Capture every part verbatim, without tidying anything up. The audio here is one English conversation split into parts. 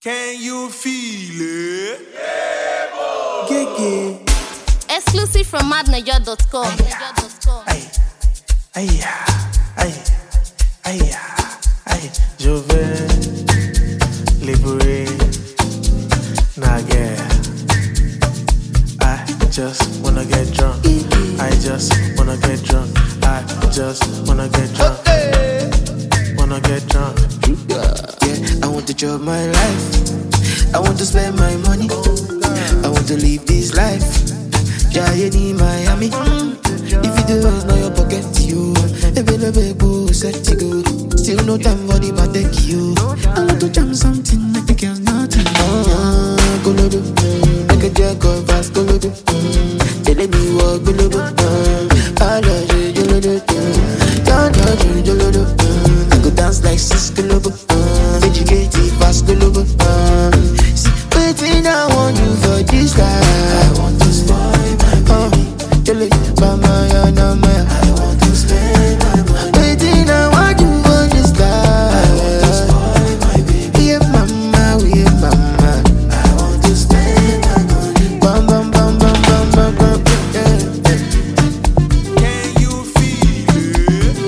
Can you feel it? Yeah, boy. Yeah, yeah. Exclusive from mad naija dot com. Aïe, aïe, aïe, aïe, aïe. Je vais libérer Naguère. I just wanna get drunk. I just wanna get drunk. I just wanna get drunk. Wanna get drunk. Yeah, I want to chop my life. I want to spend my money. I want to live this life. Giant in Miami. If you do it, now your pocket you. Available, go set to go. Still no time for the take you. I want to jam something like the girls nothing. Ah, go look, make a jack of fast, go look. Tell me what go look. I love you, you look. Don't touch you, you look. I go dance like Cisco logo. Educated fast go logo. See, waiting I want you for this life. I want to spoil my baby. Tell it, mama, ya na maya. I want to spend my money. Waiting I want you for this life. I want to spoil my baby. Yeah, mama, yeah, mama. I want to spend my money. Bam, bam, bam, bam, bam, bam, bam. Yeah, yeah. Can you feel it?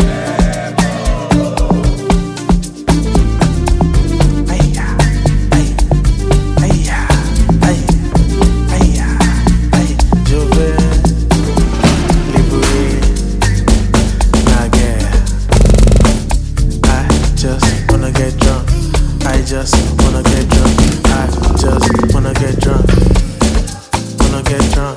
Aïe, aïe, aïe, aïe, aïe, aïe. Je vais libérer Naguère. I just wanna get drunk. I just wanna get drunk. I just wanna get drunk. Wanna get drunk.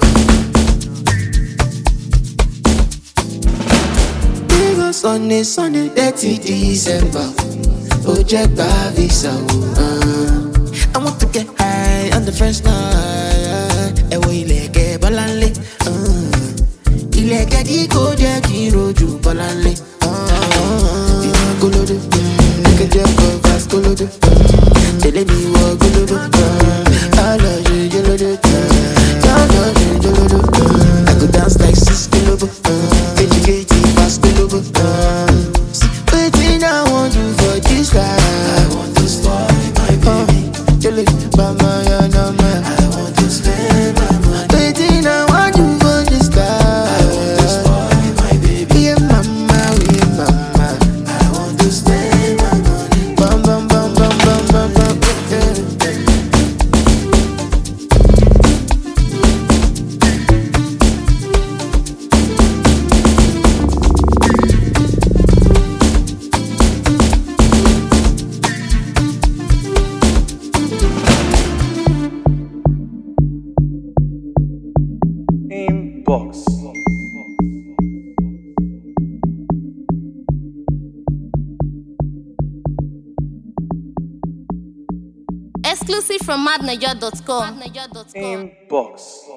Nigga, Sunday, Sunday, thirty December. Oh, Jack Bavisa. Uh, I want to get high on the first night. And we like a balance. Uh, il est qu'à dire qu'on dit qu'il roule balance. Uh, go load it. Make a jack of fast, go load it. Tell me what go load it. I love you, you load it. I love you, you load it. I go dance like Cisco logo. Educated fast go logo. See, waiting I want you for this life. I want to spoil my baby. Tell it, mama, ya na maya. I want to spend my money. Waiting I want you for this life. I want to spoil my baby. Yeah, mama, yeah, mama. I want to spend my money. Bam, bam, bam, bam, bam, bam, bam. Yeah, yeah. Inbox. Exclusive from mad naija dot com. Inbox.